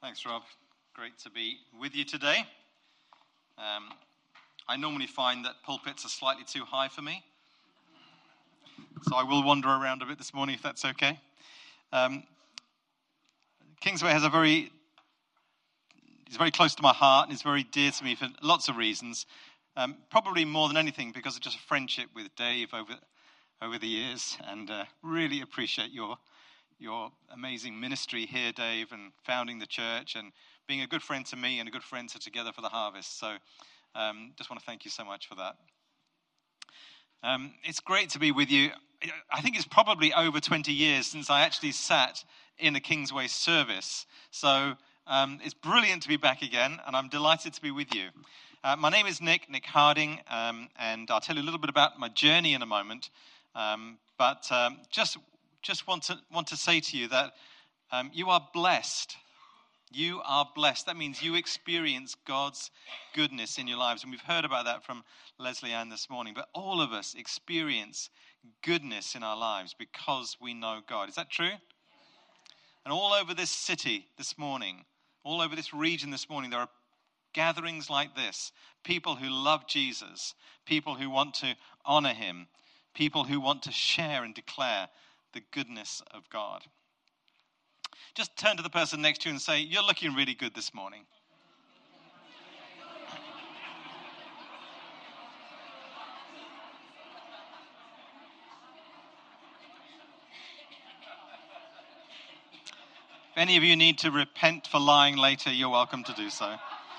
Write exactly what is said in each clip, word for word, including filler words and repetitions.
Thanks, Rob. Great to be with you today. Um, I normally find that pulpits are slightly too high for me, so I will wander around a bit this morning if that's okay. Um, Kingsway has a very, it's very close to my heart and it's very dear to me for lots of reasons. Um, probably more than anything because of just a friendship with Dave over over the years, and uh, really appreciate your your amazing ministry here, Dave, and founding the church and being a good friend to me and a good friend to Together for the Harvest. So um, just want to thank you so much for that. Um, it's great to be with you. I think it's probably over twenty years since I actually sat in a Kingsway service. So um, it's brilliant to be back again, and I'm delighted to be with you. Uh, my name is Nick, Nick Harding, um, and I'll tell you a little bit about my journey in a moment. Um, but um, just just want to want to say to you that um, you are blessed. You are blessed. That means you experience God's goodness in your lives. And we've heard about that from Leslie Ann this morning. But all of us experience goodness in our lives because we know God. Is that true? And all over this city this morning, all over this region this morning, there are gatherings like this. People who love Jesus. People who want to honor him. People who want to share and declare the goodness of God. Just turn to the person next to you and say, "You're looking really good this morning." If any of you need to repent for lying later, you're welcome to do so.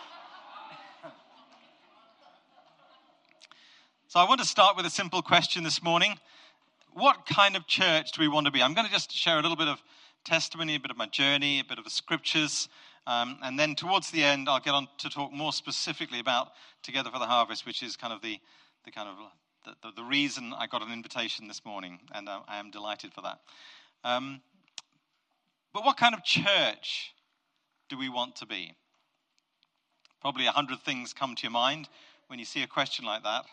So I want to start with a simple question this morning. What kind of church do we want to be? I'm going to just share a little bit of testimony, a bit of my journey, a bit of the scriptures, um, and then towards the end, I'll get on to talk more specifically about Together for the Harvest, which is kind of the, the kind of the, the, the reason I got an invitation this morning, and I, I am delighted for that. Um, but what kind of church do we want to be? Probably a hundred things come to your mind when you see a question like that.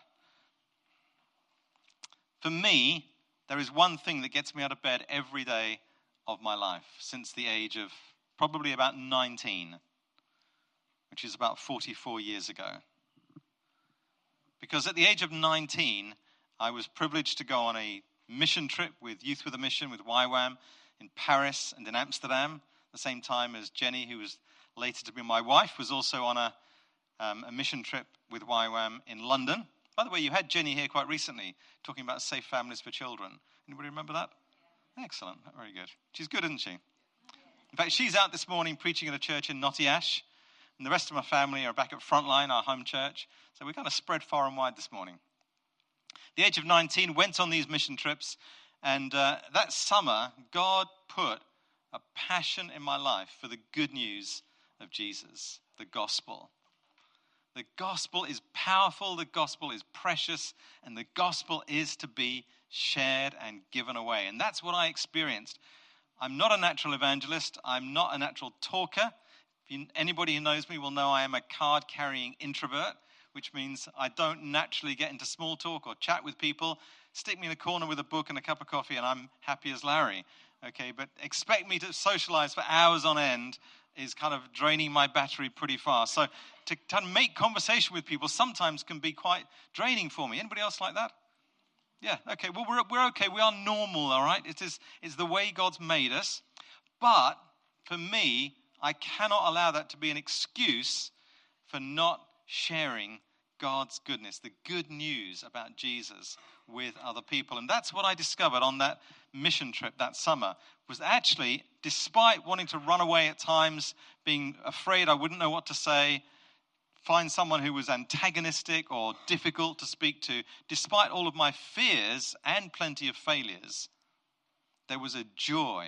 For me, there is one thing that gets me out of bed every day of my life since the age of probably about nineteen, which is about forty-four years ago. Because at the age of nineteen, I was privileged to go on a mission trip with Youth with a Mission, with Y WAM, in Paris and in Amsterdam, at the same time as Jenny, who was later to be my wife, was also on a, um, a mission trip with Y WAM in London. By the way, you had Jenny here quite recently talking about safe families for children. Anybody remember that? Excellent. Very good. She's good, isn't she? In fact, she's out this morning preaching at a church in Nottingham, and the rest of my family are back at Frontline, our home church. So we kind of spread far and wide this morning. At the age of nineteen, went on these mission trips, and uh, that summer, God put a passion in my life for the good news of Jesus, the gospel. The gospel is powerful, the gospel is precious, and the gospel is to be shared and given away. And that's what I experienced. I'm not a natural evangelist. I'm not a natural talker. If you, anybody who knows me will know I am a card-carrying introvert, which means I don't naturally get into small talk or chat with people. Stick me in a corner with a book and a cup of coffee and I'm happy as Larry. Okay, but expect me to socialize for hours on end is kind of draining my battery pretty fast. So to, to make conversation with people sometimes can be quite draining for me. Anybody else like that? Yeah, okay. Well, we're we're okay. We are normal, all right? It is it's the way God's made us. But for me, I cannot allow that to be an excuse for not sharing God's goodness, the good news about Jesus with other people. And that's what I discovered on that mission trip that summer, was actually, despite wanting to run away at times, being afraid I wouldn't know what to say, find someone who was antagonistic or difficult to speak to, despite all of my fears and plenty of failures, there was a joy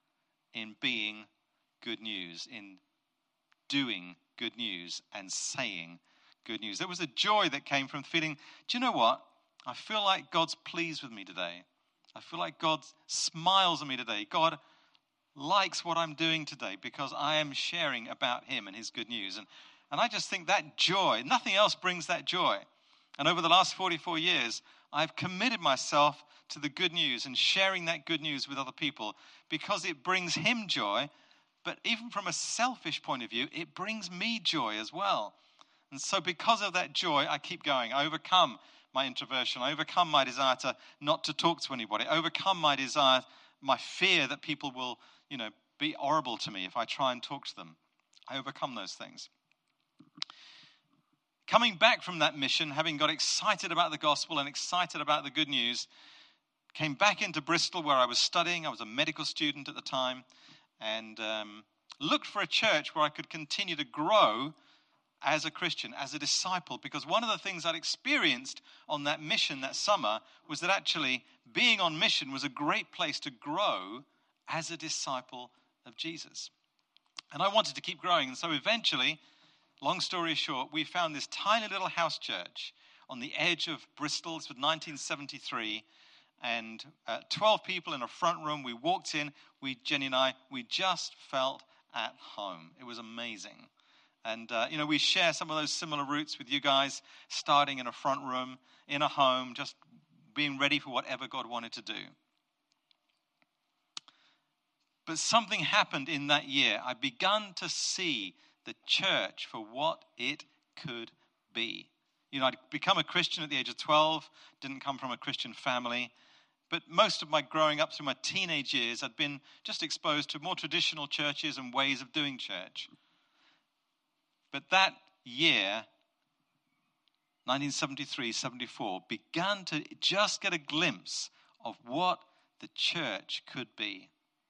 in being good news, in doing good news and saying good news. There was a joy that came from feeling, do you know what? I feel like God's pleased with me today. I feel like God smiles on me today. God likes what I'm doing today because I am sharing about him and his good news. And And I just think that joy, nothing else brings that joy. And over the last forty-four years, I've committed myself to the good news and sharing that good news with other people because it brings him joy, But even from a selfish point of view, it brings me joy as well. And so because of that joy, I keep going. I overcome my introversion. I overcome my desire to not to talk to anybody. I overcome my desire, my fear that people will, you know, be horrible to me if I try and talk to them. I overcome those things. Coming back from that mission, having got excited about the gospel and excited about the good news, came back into Bristol where I was studying. I was a medical student at the time, and um, looked for a church where I could continue to grow as a Christian, as a disciple, because one of the things I'd experienced on that mission that summer was that actually being on mission was a great place to grow as a disciple of Jesus. And I wanted to keep growing, and so eventually, long story short, we found this tiny little house church on the edge of Bristol. This was nineteen seventy-three, and uh, twelve people in a front room. We walked in, we, Jenny and I, we just felt at home. It was amazing. And, uh, you know, we share some of those similar roots with you guys, starting in a front room, in a home, just being ready for whatever God wanted to do. But something happened in that year. I begun to see the church for what it could be. You know, I'd become a Christian at the age of twelve, didn't come from a Christian family. But most of my growing up through my teenage years, I'd been just exposed to more traditional churches and ways of doing church. But that year, nineteen seventy-three seventy-four, began to just get a glimpse of what the church could be.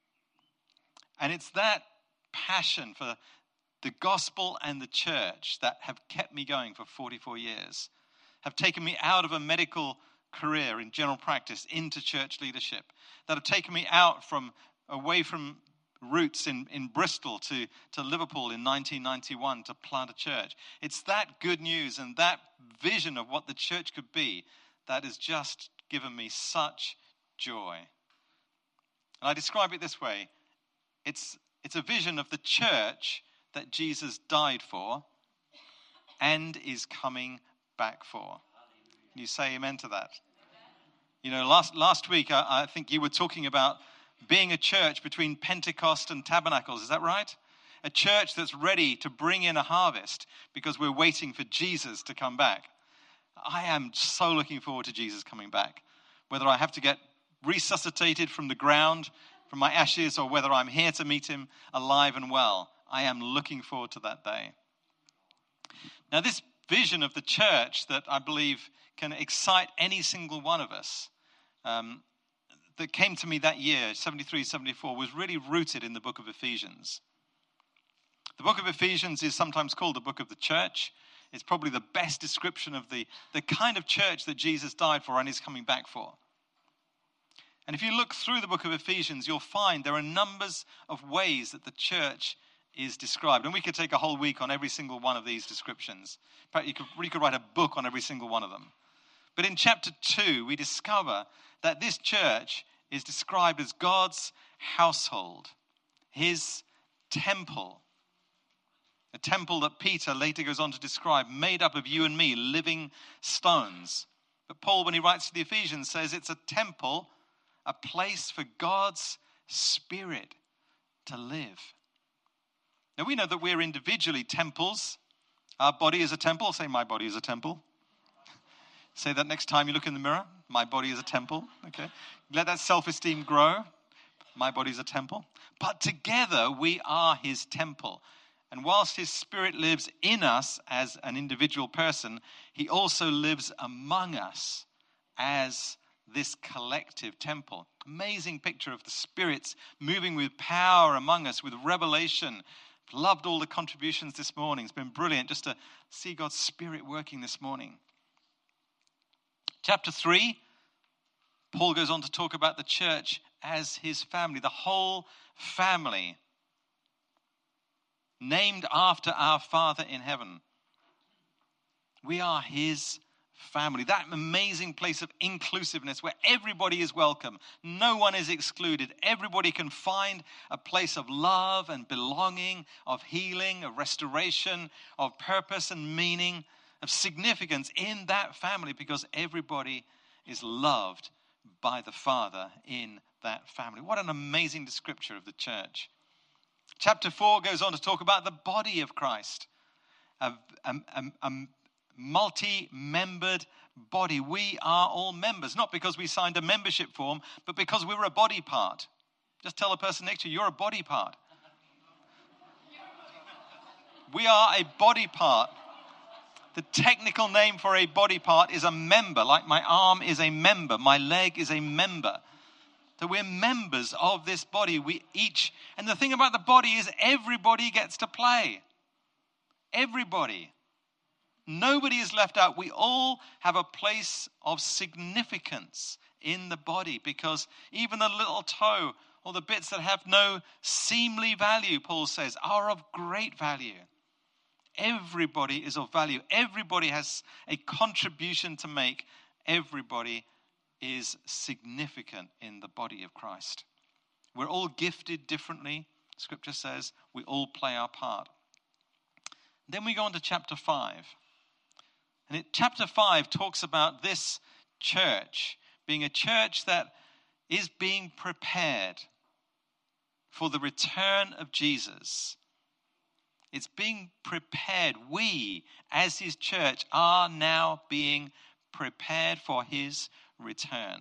And it's that passion for the gospel and the church that have kept me going for forty-four years, have taken me out of a medical career in general practice into church leadership, that have taken me out from away from roots in, in Bristol to, to Liverpool in nineteen ninety-one to plant a church. It's that good news and that vision of what the church could be that has just given me such joy. And I describe it this way. It's, it's a vision of the church that Jesus died for and is coming back for. Can you say amen to that? You know, last, last week, I, I think you were talking about being a church between Pentecost and Tabernacles. Is that right? A church that's ready to bring in a harvest because we're waiting for Jesus to come back. I am so looking forward to Jesus coming back. Whether I have to get resuscitated from the ground, from my ashes, or whether I'm here to meet him alive and well, I am looking forward to that day. Now, this vision of the church that I believe can excite any single one of us, um, that came to me that year, seventy-three seventy-four, was really rooted in the book of Ephesians. The book of Ephesians is sometimes called the book of the church. It's probably the best description of the, the kind of church that Jesus died for and is coming back for. And if you look through the book of Ephesians, you'll find there are numbers of ways that the church is described. And we could take a whole week on every single one of these descriptions. In fact, you could, you could write a book on every single one of them. But in chapter two, we discover that this church is described as God's household, his temple. A temple that Peter later goes on to describe, made up of you and me, living stones. But Paul, when he writes to the Ephesians, says it's a temple, a place for God's Spirit to live. Now we know that we're individually temples. Our body is a temple. Say, my body is a temple. Say that next time you look in the mirror. My body is a temple. Okay. Let that self-esteem grow. My body is a temple. But together we are his temple. And whilst his Spirit lives in us as an individual person, he also lives among us as this collective temple. Amazing picture of the Spirit's moving with power among us, with revelation. Loved all the contributions this morning. It's been brilliant just to see God's Spirit working this morning. Chapter three, Paul goes on to talk about the church as his family, the whole family, named after our Father in heaven. We are his family. That amazing place of inclusiveness where everybody is welcome. No one is excluded. Everybody can find a place of love and belonging, of healing, of restoration, of purpose and meaning, of significance in that family because everybody is loved by the Father in that family. What an amazing description of the church. Chapter four goes on to talk about the body of Christ, a, a, a, a multi-membered body. We are all members, not because we signed a membership form, but because we're a body part. Just tell the person next to you, you're a body part. We are a body part. The technical name for a body part is a member, like my arm is a member, my leg is a member. So we're members of this body. We each, and the thing about the body is everybody gets to play. Everybody. Nobody is left out. We all have a place of significance in the body, because even the little toe or the bits that have no seemly value, Paul says, are of great value. Everybody is of value. Everybody has a contribution to make. Everybody is significant in the body of Christ. We're all gifted differently. Scripture says we all play our part. Then we go on to chapter five. And it, chapter five talks about this church being a church that is being prepared for the return of Jesus. It's being prepared. We, as his church, are now being prepared for his return.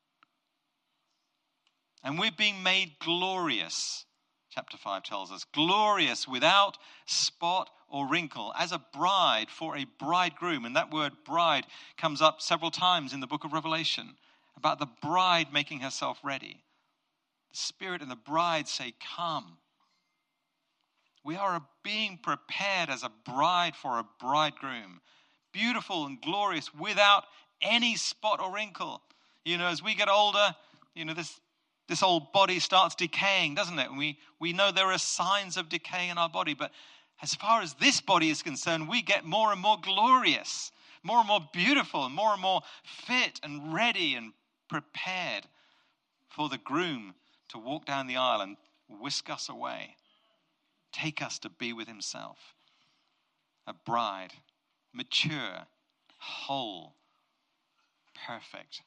And we're being made glorious, chapter five tells us. Glorious, without spot or wrinkle, as a bride for a bridegroom. And that word bride comes up several times in the book of Revelation, about the bride making herself ready. The Spirit and the bride say, come. We are being prepared as a bride for a bridegroom. Beautiful and glorious, without any spot or wrinkle. You know, as we get older, you know, this this old body starts decaying, doesn't it? And we, we know there are signs of decay in our body. But as far as this body is concerned, we get more and more glorious, more and more beautiful, and more and more fit and ready and prepared for the groom to walk down the aisle and whisk us away. Take us to be with himself. A bride, mature, whole, perfect.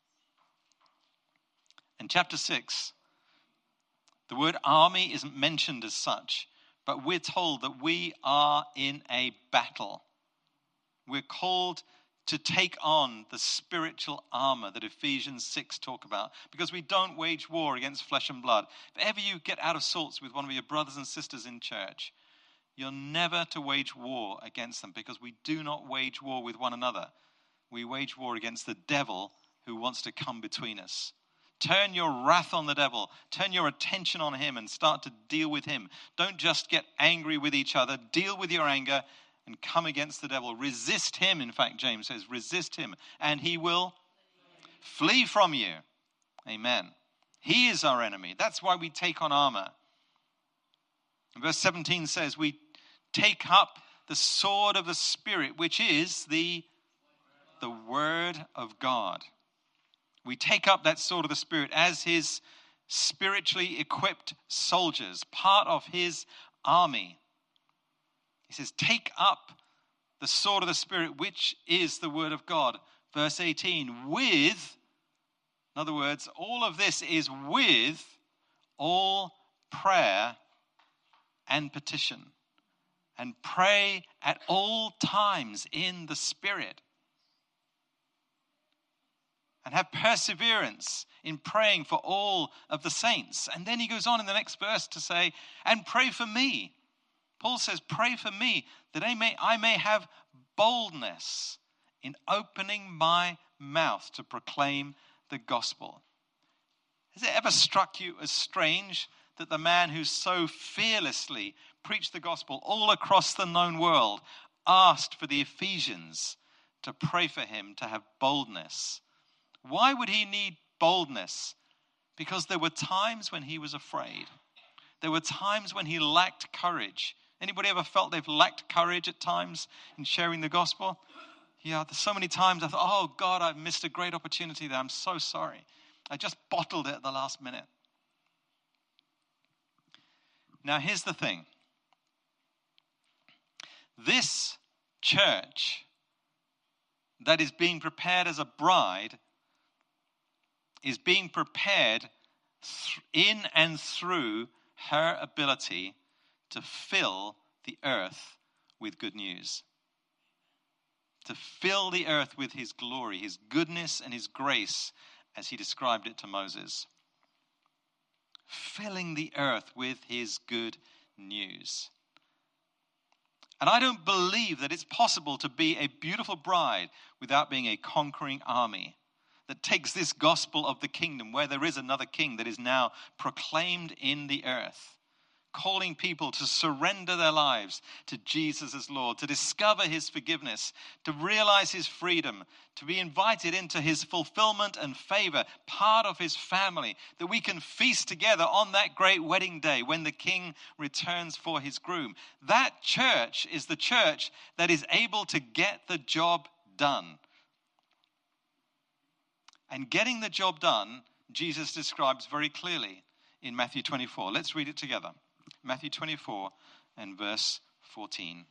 In chapter six, the word army isn't mentioned as such, but we're told that we are in a battle. We're called to take on the spiritual armor that Ephesians six talk about, because we don't wage war against flesh and blood. If ever you get out of sorts with one of your brothers and sisters in church, you're never to wage war against them, because we do not wage war with one another. We wage war against the devil who wants to come between us. Turn your wrath on the devil. Turn your attention on him and start to deal with him. Don't just get angry with each other. Deal with your anger and come against the devil. Resist him, in fact, James says, resist him, and he will flee from you. Amen. He is our enemy. That's why we take on armor. Verse seventeen says, we take up the sword of the Spirit, which is the, the word of God. We take up that sword of the Spirit as his spiritually equipped soldiers, part of his army. He says, take up the sword of the Spirit, which is the word of God. Verse eighteen, with, in other words, all of this is with all prayer and petition. And pray at all times in the Spirit. And have perseverance in praying for all of the saints. And then he goes on in the next verse to say, and pray for me. Paul says, pray for me that I may, I may have boldness in opening my mouth to proclaim the gospel. Has it ever struck you as strange that the man who so fearlessly preached the gospel all across the known world asked for the Ephesians to pray for him to have boldness? Why would he need boldness? Because there were times when he was afraid. There were times when he lacked courage. Anybody ever felt they've lacked courage at times in sharing the gospel? Yeah, there's so many times I thought, oh God, I've missed a great opportunity there. I'm so sorry. I just bottled it at the last minute. Now here's the thing. This church that is being prepared as a bride is being prepared th- in and through her ability to fill the earth with good news. To fill the earth with his glory, his goodness and his grace, as he described it to Moses. Filling the earth with his good news. And I don't believe that it's possible to be a beautiful bride without being a conquering army that takes this gospel of the kingdom, where there is another king that is now proclaimed in the earth, calling people to surrender their lives to Jesus as Lord, to discover his forgiveness, to realize his freedom, to be invited into his fulfillment and favor, part of his family, that we can feast together on that great wedding day when the king returns for his groom. That church is the church that is able to get the job done. And getting the job done, Jesus describes very clearly in Matthew twenty-four. Let's read it together. Matthew twenty-four and verse fourteen.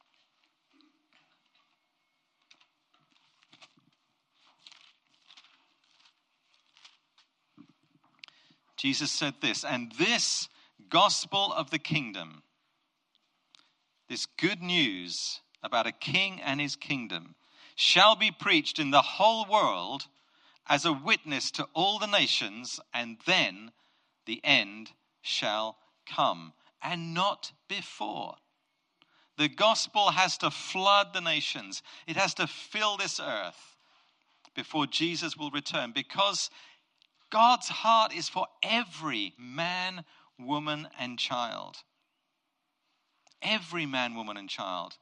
Jesus said this, and this gospel of the kingdom, this good news about a king and his kingdom, shall be preached in the whole world as a witness to all the nations, and then the end shall come, and not before. The gospel has to flood the nations. It has to fill this earth before Jesus will return, because God's heart is for every man, woman, and child. Every man, woman, and child.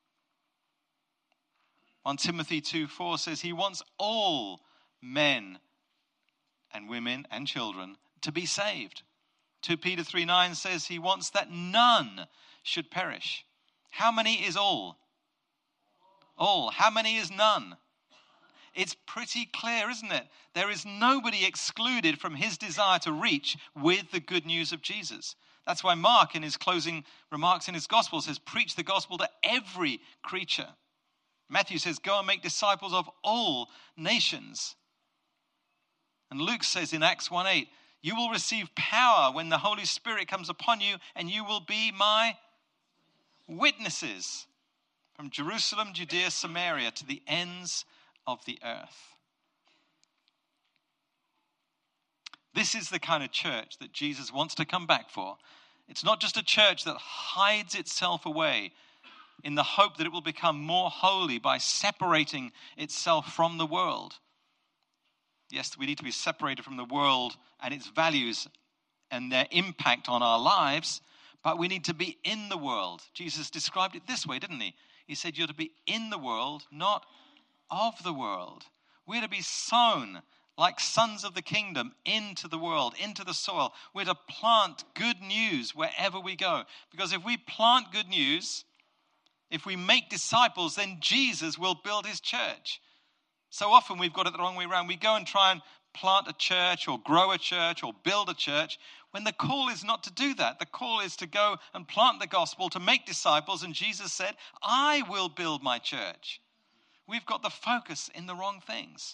First Timothy two four says he wants all men and women and children to be saved. Second Peter three nine says he wants that none should perish. How many is all? All. How many is none? It's pretty clear, isn't it? There is nobody excluded from his desire to reach with the good news of Jesus. That's why Mark, in his closing remarks in his gospel, says, preach the gospel to every creature. Matthew says, go and make disciples of all nations. And Luke says in Acts one eight, you will receive power when the Holy Spirit comes upon you, and you will be my witnesses from Jerusalem, Judea, Samaria, to the ends of the earth. This is the kind of church that Jesus wants to come back for. It's not just a church that hides itself away in the hope that it will become more holy by separating itself from the world. Yes, we need to be separated from the world and its values and their impact on our lives, but we need to be in the world. Jesus described it this way, didn't he? He said you're to be in the world, not of the world. We're to be sown like sons of the kingdom into the world, into the soil. We're to plant good news wherever we go. Because if we plant good news, if we make disciples, then Jesus will build his church. So often we've got it the wrong way around. We go and try and plant a church or grow a church or build a church when the call is not to do that. The call is to go and plant the gospel, to make disciples. And Jesus said, I will build my church. We've got the focus in the wrong things.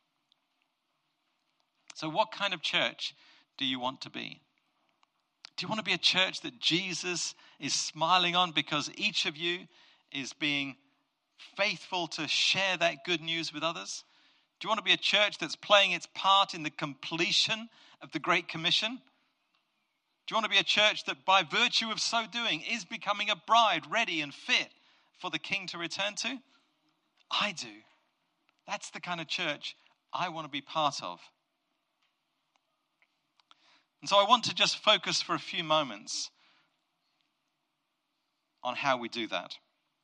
So what kind of church do you want to be? Do you want to be a church that Jesus is smiling on because each of you is being faithful to share that good news with others? Do you want to be a church that's playing its part in the completion of the Great Commission? Do you want to be a church that by virtue of so doing is becoming a bride ready and fit for the King to return to? I do. That's the kind of church I want to be part of. And so I want to just focus for a few moments on how we do that.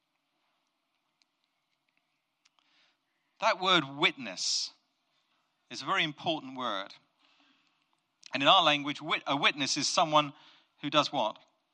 That word witness is a very important word. And in our language, a witness is someone who does what?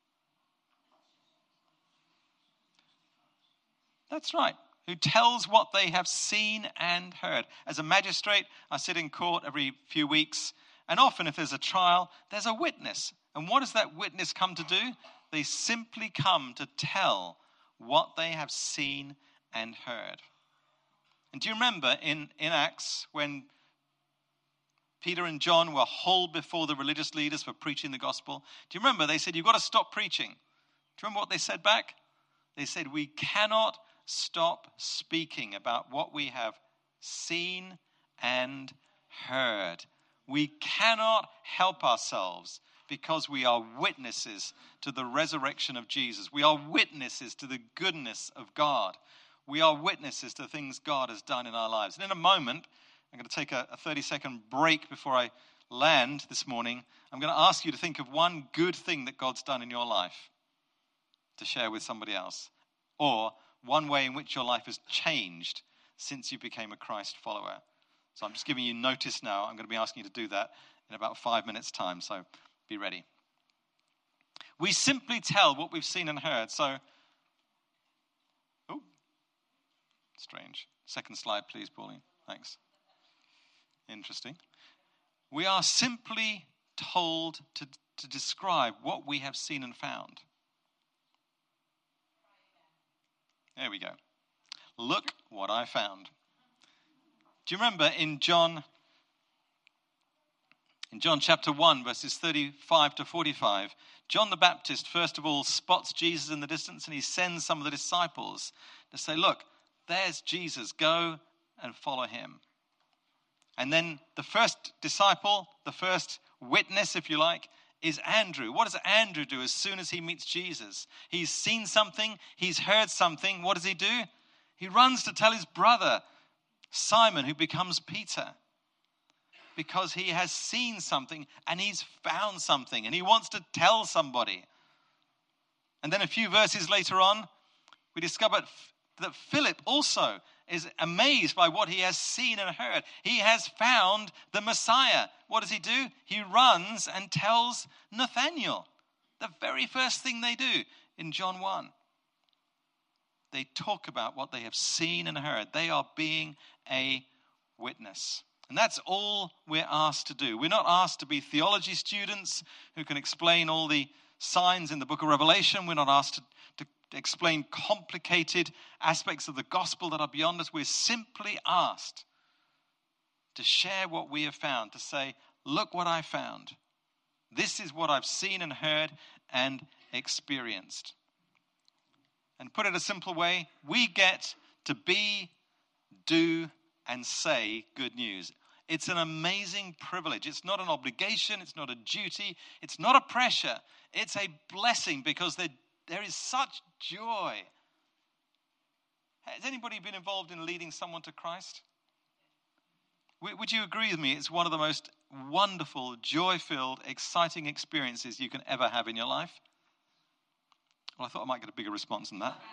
That's right. Who tells what they have seen and heard. As a magistrate, I sit in court every few weeks, and often if there's a trial, there's a witness. And what does that witness come to do? They simply come to tell what they have seen and heard. And do you remember in, in Acts when Peter and John were hauled before the religious leaders for preaching the gospel. Do you remember? They said, you've got to stop preaching. Do you remember what they said back? They said, we cannot stop speaking about what we have seen and heard. We cannot help ourselves because we are witnesses to the resurrection of Jesus. We are witnesses to the goodness of God. We are witnesses to things God has done in our lives. And in a moment, I'm going to take a thirty-second break before I land this morning. I'm going to ask you to think of one good thing that God's done in your life to share with somebody else, or one way in which your life has changed since you became a Christ follower. So I'm just giving you notice now. I'm going to be asking you to do that in about five minutes' time, so be ready. We simply tell what we've seen and heard. So, oh, strange. Second slide, please, Pauline. Thanks. Interesting. We are simply told to, to describe what we have seen and found. There we go. Look what I found. Do you remember in John, in John chapter one, verses thirty-five to forty-five, John the Baptist, first of all, spots Jesus in the distance, and he sends some of the disciples to say, look, there's Jesus, go and follow him. And then the first disciple, the first witness, if you like, is Andrew. What does Andrew do as soon as he meets Jesus? He's seen something, he's heard something. What does he do? He runs to tell his brother, Simon, who becomes Peter, because he has seen something and he's found something and he wants to tell somebody. And then a few verses later on, we discover that Philip also is amazed by what he has seen and heard. He has found the Messiah. What does he do? He runs and tells Nathanael. The very first thing they do in John one. They talk about what they have seen and heard. They are being a witness. And that's all we're asked to do. We're not asked to be theology students who can explain all the signs in the book of Revelation. We're not asked to, to explain complicated aspects of the gospel that are beyond us. We're simply asked to share what we have found, to say, look what I found. This is what I've seen and heard and experienced. And put it a simple way, we get to be, do, and say good news. It's an amazing privilege. It's not an obligation. It's not a duty. It's not a pressure. It's a blessing because there, there is such joy. Has anybody been involved in leading someone to Christ? Would you agree with me? It's one of the most wonderful, joy-filled, exciting experiences you can ever have in your life. Well, I thought I might get a bigger response than that.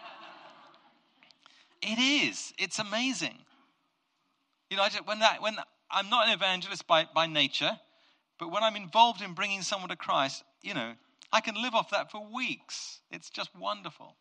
It is. It's amazing. You know, I just, when that, when I'm not an evangelist by, by nature, but when I'm involved in bringing someone to Christ, you know, I can live off that for weeks. It's just wonderful.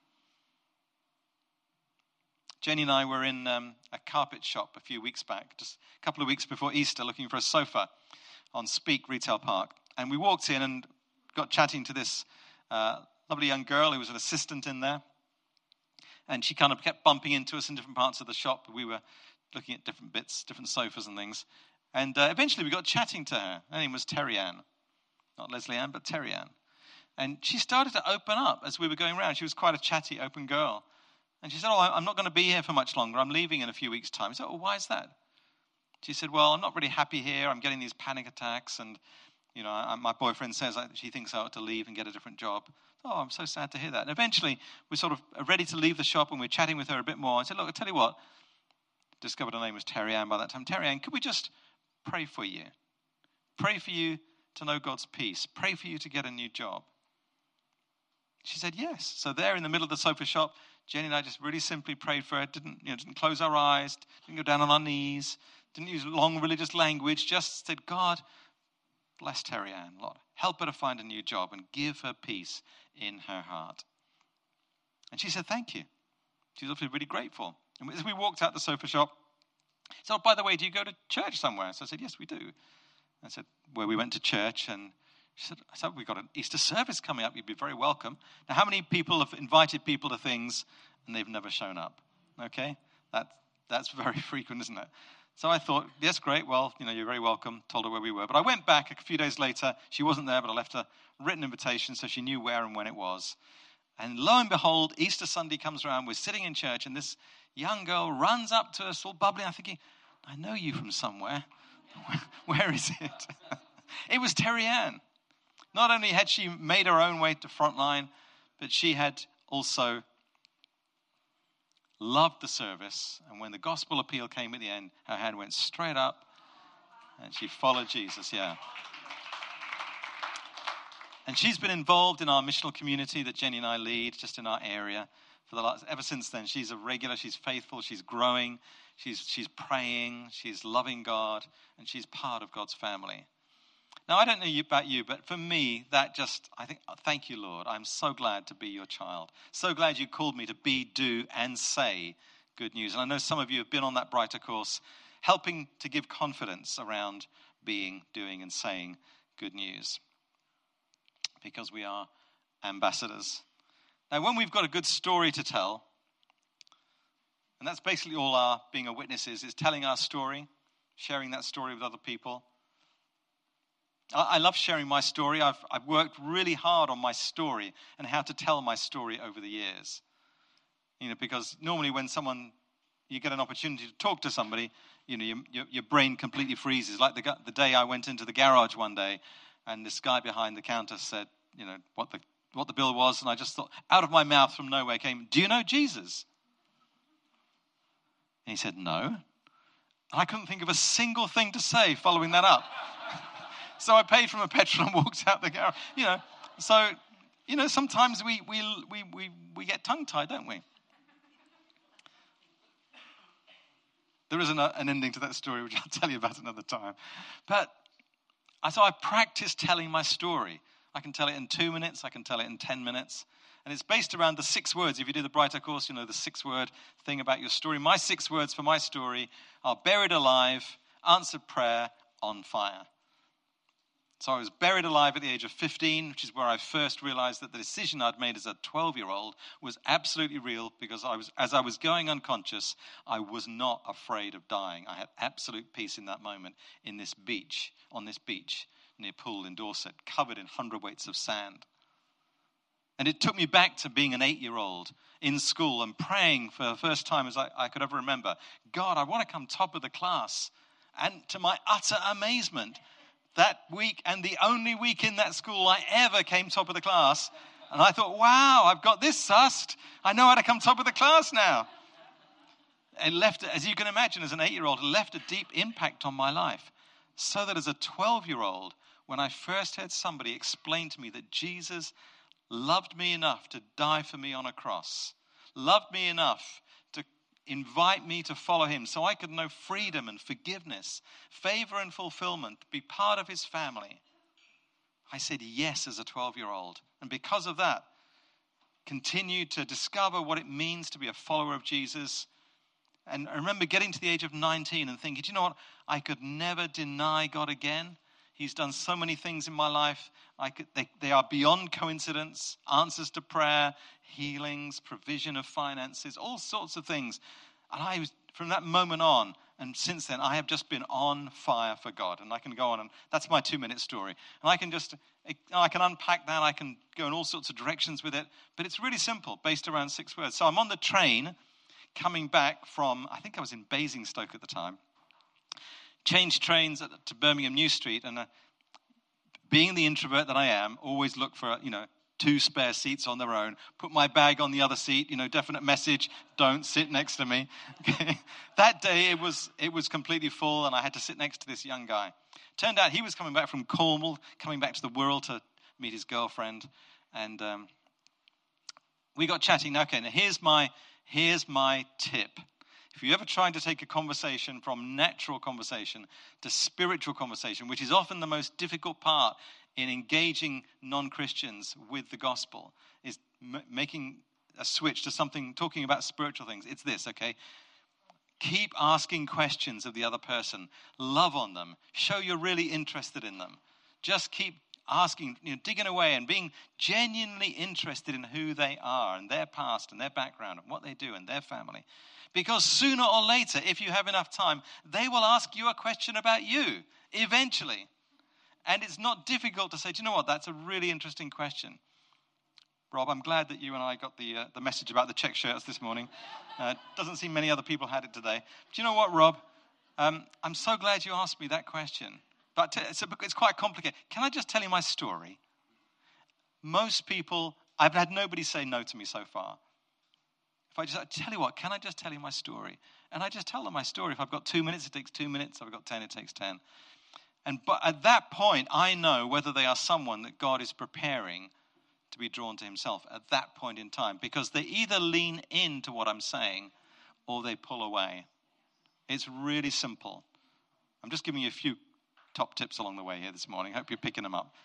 Jenny and I were in um, a carpet shop a few weeks back, just a couple of weeks before Easter, looking for a sofa on Speak Retail Park. And we walked in and got chatting to this uh, lovely young girl who was an assistant in there. And she kind of kept bumping into us in different parts of the shop. We were looking at different bits, different sofas and things. And uh, eventually we got chatting to her. Her name was Terry Ann. Not Leslie Ann, but Terry Ann. And she started to open up as we were going around. She was quite a chatty, open girl. And she said, oh, I'm not going to be here for much longer. I'm leaving in a few weeks' time. I said, oh, why is that? She said, well, I'm not really happy here. I'm getting these panic attacks. And, you know, I, my boyfriend says I, she thinks I ought to leave and get a different job. Oh, I'm so sad to hear that. And eventually, we're sort of ready to leave the shop, and we're chatting with her a bit more. I said, look, I'll tell you what. Discovered her name was Terry Ann by that time. Terry Ann, could we just pray for you? Pray for you to know God's peace. Pray for you to get a new job. She said, yes. So there in the middle of the sofa shop, Jenny and I just really simply prayed for her. Didn't, you know, didn't close our eyes, didn't go down on our knees, didn't use long religious language, just said, God, bless Terry Ann, Lord. Help her to find a new job and give her peace in her heart. And she said, thank you. She was obviously really grateful. And as we walked out the sofa shop, she said, oh, by the way, do you go to church somewhere? So I said, yes, we do. I said, where we went to church, and she said, I said, we've got an Easter service coming up. You'd be very welcome. Now, how many people have invited people to things and they've never shown up? Okay? That, that's very frequent, isn't it? So I thought, yes, great. Well, you know, you're very welcome. Told her where we were. But I went back a few days later. She wasn't there, but I left a written invitation so she knew where and when it was. And lo and behold, Easter Sunday comes around. We're sitting in church, and this young girl runs up to us all bubbly. I'm thinking, I know you from somewhere. Where is it? It was Terry Ann. Not only had she made her own way to Frontline, but she had also loved the service. And when the gospel appeal came at the end, her hand went straight up and she followed Jesus. Yeah. And she's been involved in our missional community that Jenny and I lead, just in our area. For the last, ever since then, she's a regular, she's faithful, she's growing, she's she's praying, she's loving God, and she's part of God's family. Now, I don't know about you, but for me, that just, I think, thank you, Lord. I'm so glad to be your child. So glad you called me to be, do, and say good news. And I know some of you have been on that Brighter course, helping to give confidence around being, doing, and saying good news. Because we are ambassadors. Now, when we've got a good story to tell, and that's basically all our being a witness is, is telling our story, sharing that story with other people. I love sharing my story. I've, I've worked really hard on my story and how to tell my story over the years. You know, because normally when someone, you get an opportunity to talk to somebody, you know, your, your, your brain completely freezes. Like the, the day I went into the garage one day and this guy behind the counter said, you know, what the what the bill was. And I just thought, out of my mouth from nowhere came, do you know Jesus? And he said, no. And I couldn't think of a single thing to say following that up. So I paid for my petrol and walked out the garage. You know, so, you know, sometimes we we we we, we get tongue-tied, don't we? There is an, an ending to that story, which I'll tell you about another time. But so I practiced telling my story. I can tell it in two minutes. I can tell it in ten minutes. And it's based around the six words. If you do the Brighter course, you know the six-word thing about your story. My six words for my story are buried alive, answered prayer, on fire. So I was buried alive at the age of fifteen, which is where I first realized that the decision I'd made as a twelve-year-old was absolutely real, because I was, as I was going unconscious, I was not afraid of dying. I had absolute peace in that moment in this beach, on this beach near Poole in Dorset, covered in hundredweights of sand. And it took me back to being an eight-year-old in school and praying for the first time as I, I could ever remember, God, I want to come top of the class. And to my utter amazement, that week, and the only week in that school I ever came top of the class. And I thought, wow, I've got this sussed. I know how to come top of the class now. It left, as you can imagine, as an eight-year-old, it left a deep impact on my life. So that as a twelve-year-old, when I first heard somebody explain to me that Jesus loved me enough to die for me on a cross, loved me enough to invite me to follow him so I could know freedom and forgiveness, favor and fulfillment, be part of his family, I said yes as a twelve-year-old. And because of that, continued to discover what it means to be a follower of Jesus. And I remember getting to the age of nineteen and thinking, do you know what? I could never deny God again. He's done so many things in my life. I could, they, they are beyond coincidence. Answers to prayer, healings, provision of finances, all sorts of things. And I was, from that moment on, and since then, I have just been on fire for God. And I can go on, and that's my two-minute story. And I can just, I can unpack that. I can go in all sorts of directions with it. But it's really simple, based around six words. So I'm on the train coming back from, I think I was in Basingstoke at the time. Changed trains at, to Birmingham New Street, and uh, being the introvert that I am, always look for, you know, two spare seats on their own, put my bag on the other seat, you know, definite message, don't sit next to me. Okay. That day it was it was completely full, and I had to sit next to this young guy. Turned out he was coming back from Cornwall, coming back to the Wirral to meet his girlfriend, and um, we got chatting. Okay, now here's my here's my tip. If you're ever trying to take a conversation from natural conversation to spiritual conversation, which is often the most difficult part in engaging non-Christians with the gospel, is m- making a switch to something, talking about spiritual things. It's this, okay? Keep asking questions of the other person. Love on them. Show you're really interested in them. Just keep asking, you know, digging away and being genuinely interested in who they are and their past and their background and what they do and their family. Because sooner or later, if you have enough time, they will ask you a question about you eventually. And it's not difficult to say, do you know what, that's a really interesting question. Rob, I'm glad that you and I got the uh, the message about the check shirts this morning. Uh, doesn't seem many other people had it today. Do you know what, Rob? Um, I'm so glad you asked me that question. But to, it's, a, it's quite complicated. Can I just tell you my story? Most people, I've had nobody say no to me so far. If I just I tell you what, can I just tell you my story? And I just tell them my story. If I've got two minutes, it takes two minutes. If I've got ten, it takes ten. And but at that point, I know whether they are someone that God is preparing to be drawn to himself at that point in time. Because they either lean into what I'm saying or they pull away. It's really simple. I'm just giving you a few top tips along the way here this morning. Hope you're picking them up.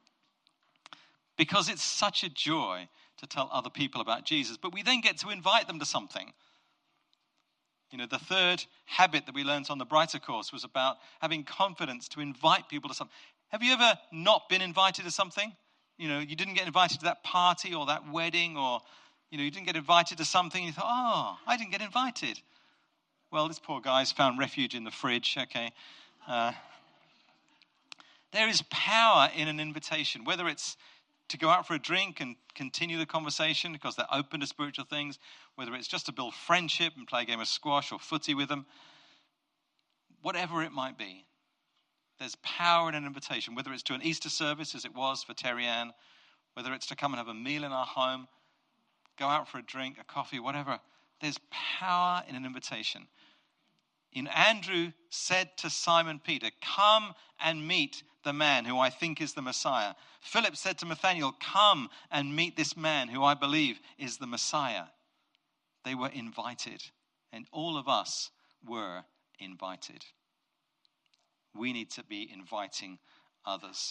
Because it's such a joy to tell other people about Jesus. But we then get to invite them to something. You know, the third habit that we learned on the Brighter course was about having confidence to invite people to something. Have you ever not been invited to something? You know, you didn't get invited to that party or that wedding, or, you know, you didn't get invited to something. And you thought, oh, I didn't get invited. Well, this poor guy's found refuge in the fridge, okay. Uh, there is power in an invitation, whether it's to go out for a drink and continue the conversation because they're open to spiritual things, whether it's just to build friendship and play a game of squash or footy with them, whatever it might be. There's power in an invitation, whether it's to an Easter service as it was for Terry Ann, whether it's to come and have a meal in our home, go out for a drink, a coffee, whatever. There's power in an invitation. In Andrew said to Simon Peter, come and meet the man who I think is the Messiah. Philip said to Nathanael, come and meet this man who I believe is the Messiah. They were invited, and all of us were invited. We need to be inviting others.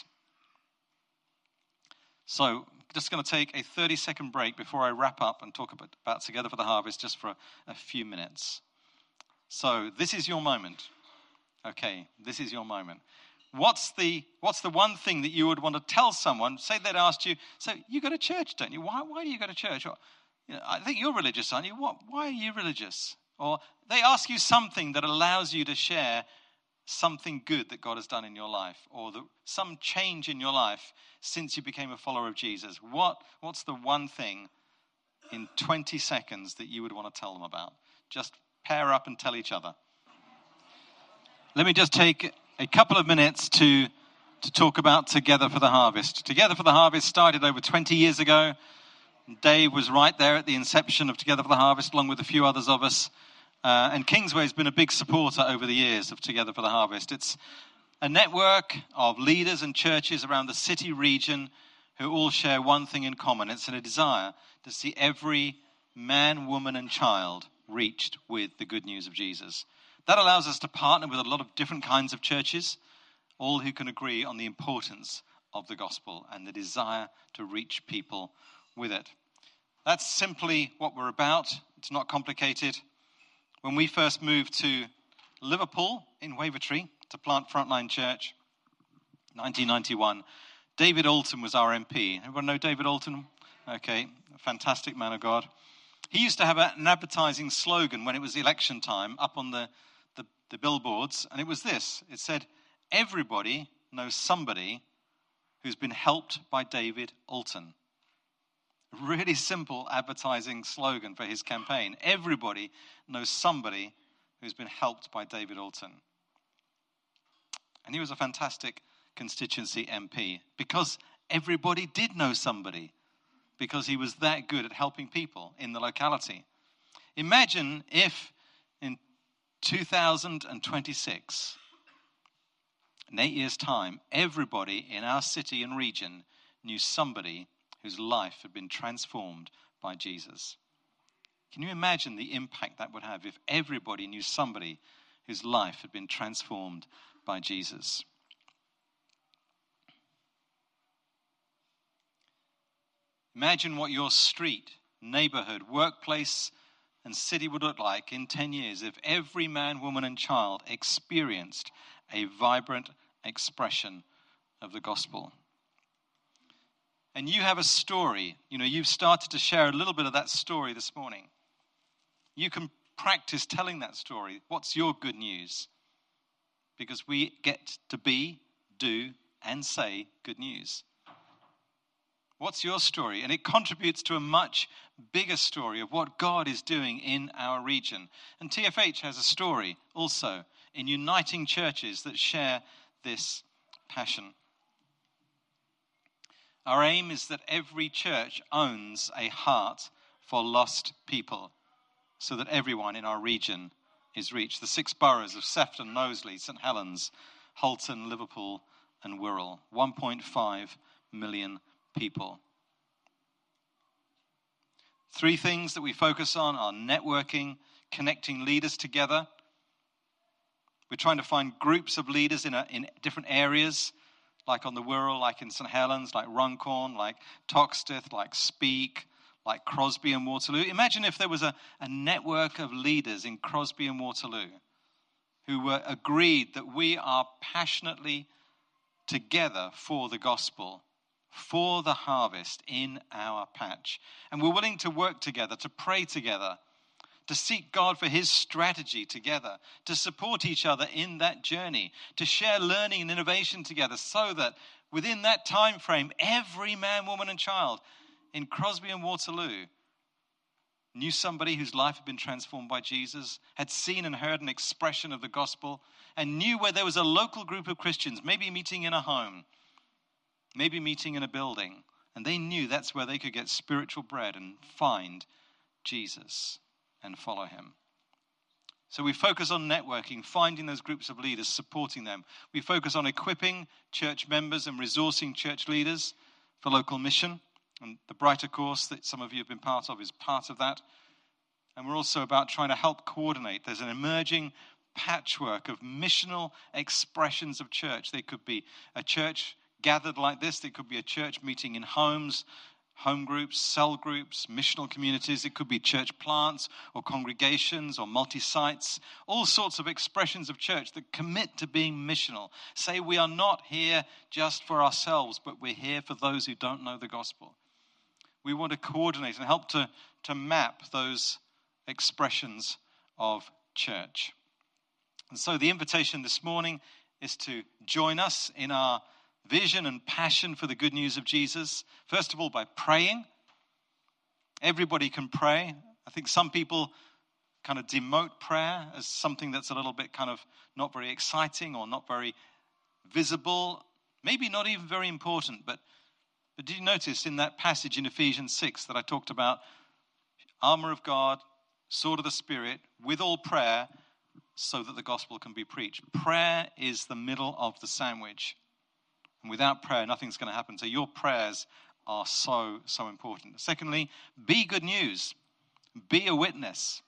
So, just going to take a thirty second break before I wrap up and talk about, about Together for the Harvest just for a, a few minutes. So, this is your moment. Okay, this is your moment. What's the what's the one thing that you would want to tell someone? Say they'd asked you, so you go to church, don't you? Why why do you go to church? Or, you know, I think you're religious, aren't you? What, why are you religious? Or they ask you something that allows you to share something good that God has done in your life, or the, some change in your life since you became a follower of Jesus. What what's the one thing in twenty seconds that you would want to tell them about? Just pair up and tell each other. Let me just take a couple of minutes to to talk about Together for the Harvest. Together for the Harvest started over twenty years ago. Dave was right there at the inception of Together for the Harvest, along with a few others of us. Uh, and Kingsway has been a big supporter over the years of Together for the Harvest. It's a network of leaders and churches around the city region who all share one thing in common. It's a desire to see every man, woman, and child reached with the good news of Jesus. That allows us to partner with a lot of different kinds of churches, all who can agree on the importance of the gospel and the desire to reach people with it. That's simply what we're about. It's not complicated. When we first moved to Liverpool in Wavertree to plant Frontline Church, nineteen ninety-one, David Alton was our M P. Everyone know David Alton? Okay, a fantastic man of God. He used to have an advertising slogan when it was election time up on the, the, the billboards, and it was this. It said, everybody knows somebody who's been helped by David Alton. Really simple advertising slogan for his campaign. Everybody knows somebody who's been helped by David Alton. And he was a fantastic constituency M P because everybody did know somebody, because he was that good at helping people in the locality. Imagine if in two thousand twenty-six, in eight years' time, everybody in our city and region knew somebody whose life had been transformed by Jesus. Can you imagine the impact that would have if everybody knew somebody whose life had been transformed by Jesus? Imagine what your street, neighborhood, workplace, and city would look like in ten years if every man, woman, and child experienced a vibrant expression of the gospel. and you have a story, you know, you've started to share a little bit of that story this morning. You can practice telling that story. What's your good news? Because we get to be, do, and say good news. What's your story? And it contributes to a much bigger story of what God is doing in our region. And T F H has a story also in uniting churches that share this passion. Our aim is that every church owns a heart for lost people, so that everyone in our region is reached. The six boroughs of Sefton, Knowsley, St Helens, Halton, Liverpool, and Wirral. one point five million people. Three things that we focus on are networking, connecting leaders together. We're trying to find groups of leaders in, a, in different areas, like on the Wirral, like in St Helens, like Runcorn, like Toxteth, like Speke, like Crosby and Waterloo. Imagine if there was a, a network of leaders in Crosby and Waterloo who were agreed that we are passionately together for the gospel, for the harvest in our patch. And we're willing to work together, to pray together, to seek God for his strategy together, to support each other in that journey, to share learning and innovation together, so that within that time frame, every man, woman, and child in Crosby and Waterloo knew somebody whose life had been transformed by Jesus, had seen and heard an expression of the gospel, and knew where there was a local group of Christians, maybe meeting in a home, maybe meeting in a building, and they knew that's where they could get spiritual bread and find Jesus and follow him. So we focus on networking, finding those groups of leaders, supporting them. We focus on equipping church members and resourcing church leaders for local mission. And the Brighter course that some of you have been part of is part of that. And we're also about trying to help coordinate. There's an emerging patchwork of missional expressions of church. They could be a church gathered like this. They could be a church meeting in homes, home groups, cell groups, missional communities. It could be church plants or congregations or multi-sites. All sorts of expressions of church that commit to being missional. Say we are not here just for ourselves, but we're here for those who don't know the gospel. We want to coordinate and help to, to map those expressions of church. And so the invitation this morning is to join us in our vision and passion for the good news of Jesus. First of all, by praying. Everybody can pray. I think some people kind of demote prayer as something that's a little bit kind of not very exciting or not very visible, maybe not even very important. But, but did you notice in that passage in Ephesians six that I talked about, armor of God, sword of the Spirit, with all prayer, so that the gospel can be preached. Prayer is the middle of the sandwich. And without prayer, nothing's going to happen. So your prayers are so, so important. Secondly, be good news. Be a witness.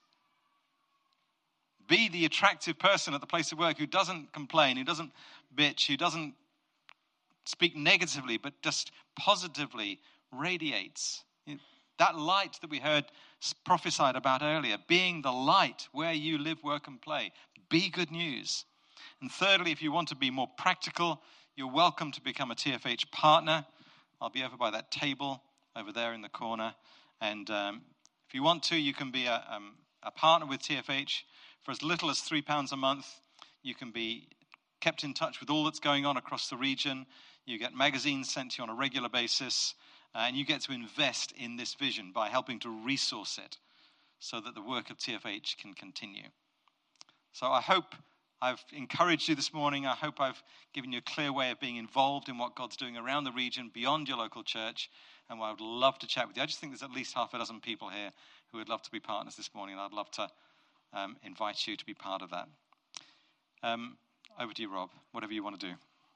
Be the attractive person at the place of work who doesn't complain, who doesn't bitch, who doesn't speak negatively, but just positively radiates. That light that we heard prophesied about earlier, being the light where you live, work, and play. Be good news. And thirdly, if you want to be more practical, you're welcome to become a T F H partner. I'll be over by that table over there in the corner. And um, if you want to, you can be a, um, a partner with T F H for as little as three pounds a month. You can be kept in touch with all that's going on across the region. You get magazines sent to you on a regular basis. Uh, and you get to invest in this vision by helping to resource it so that the work of T F H can continue. So I hope I've encouraged you this morning. I hope I've given you a clear way of being involved in what God's doing around the region, beyond your local church. And I would love to chat with you. I just think there's at least half a dozen people here who would love to be partners this morning. And I'd love to um, invite you to be part of that. Um, over to you, Rob. Whatever you want to do.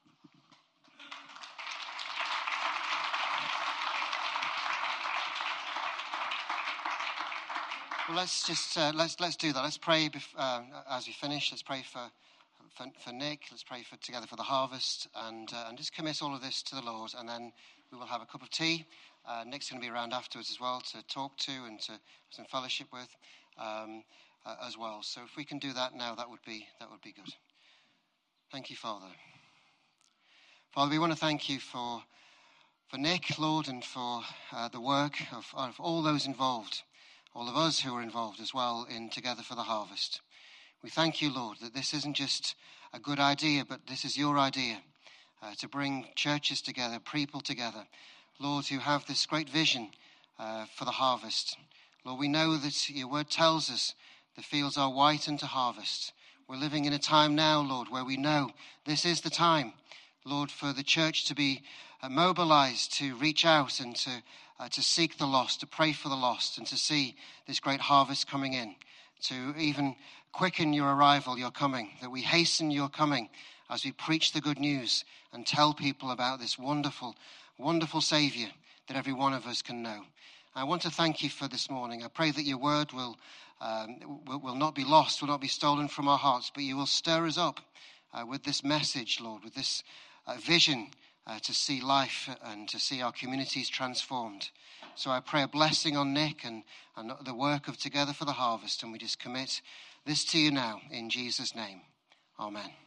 Well, let's just uh, let's let's do that. Let's pray bef- uh, as we finish. Let's pray for, for for Nick. Let's pray for together for the harvest, and uh, and just commit all of this to the Lord. And then we will have a cup of tea. Uh, Nick's going to be around afterwards as well to talk to and to some fellowship with, um, uh, as well. So if we can do that now, that would be that would be good. Thank you, Father. Father, we want to thank you for for Nick, Lord, and for uh, the work of, of all those involved, all of us who are involved as well in Together for the Harvest. We thank you, Lord, that this isn't just a good idea, but this is your idea uh, to bring churches together, people together, Lord, who have this great vision uh, for the harvest. Lord, we know that your word tells us the fields are white unto harvest. We're living in a time now, Lord, where we know this is the time, Lord, for the church to be uh, mobilized to reach out and to uh, to seek the lost, to pray for the lost, and to see this great harvest coming in, to even quicken your arrival, your coming, that we hasten your coming as we preach the good news and tell people about this wonderful, wonderful Savior that every one of us can know. I want to thank you for this morning. I pray that your word will um, will, will not be lost, will not be stolen from our hearts, but you will stir us up uh, with this message, Lord, with this uh, vision uh, to see life and to see our communities transformed. So I pray a blessing on Nick and, and the work of Together for the Harvest, and we just commit this to you now in Jesus' name. Amen.